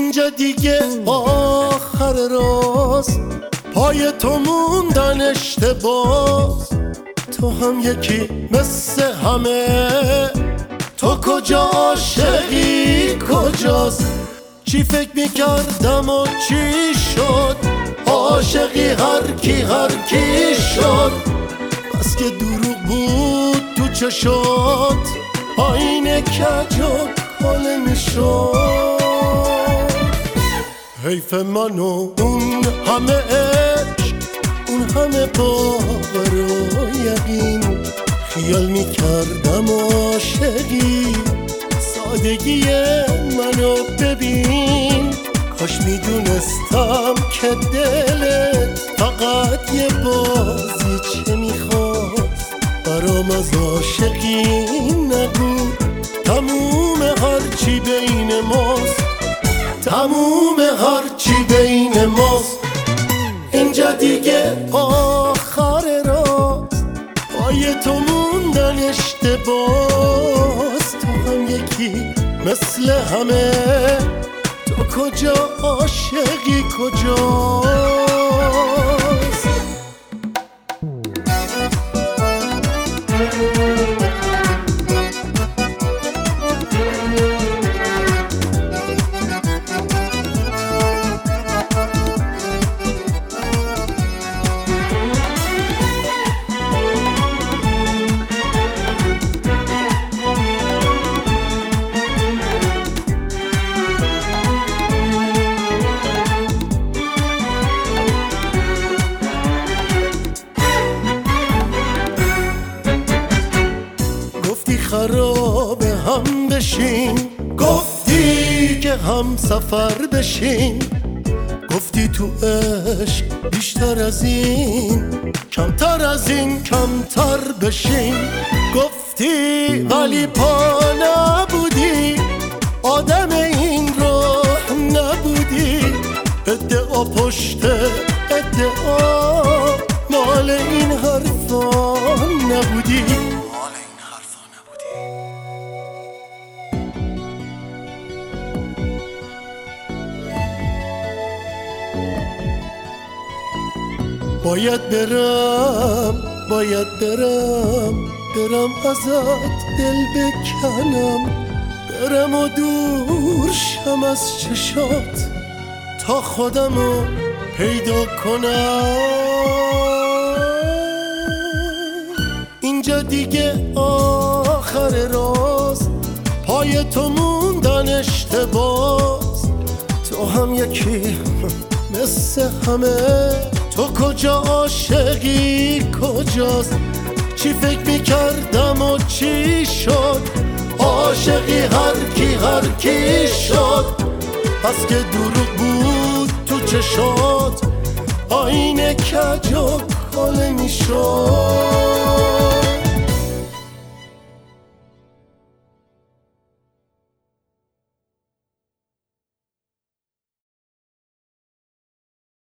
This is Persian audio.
اینجا دیگه آخر راست، پای تو موندن اشتباس. تو هم یکی مثل همه، تو کجا عاشقی کجاست؟ چی فکر میکردم و چی شد؟ عاشقی هر کی شد. بس که دروغ بود تو چشات، آینه کج و کله میشد. حیف من و اون همه عشق، اون همه باور و یقین. خیال میکردم عاشقی، سادگی منو ببین. کاش میدونستم که دلت فقط یه بازی چه میخواست. برام از عاشقی نگو، تموم هرچی بین ماست، تموم هرچی بین ماست. اینجا دیگه آخر راست، پای تو موندن اشتباس. تو هم یکی مثل همه، تو کجا عاشقی کجاست؟ خراب هم بشین، گفتی که هم سفر بشین. گفتی تو عشق بیشتر از این، کمتر از این کمتر بشین. گفتی ولی پا نبودی، آدم این راه نبودی. ادعا پشت ادعا، مال این حرفا نبودی. باید برم ازت دل بکنم. برم و دور شم از چشات، تا خودمو پیدا کنم. اینجا دیگه آخر راست، پای تو موندن اشتباس. تو هم یکی مثل همه، تو کجا عاشقی کجاست؟ چی فکر میکردم و چی شد؟ عاشقی هر کی شد. پس که دروغ بود تو چشات، آینه کج و کله میشد.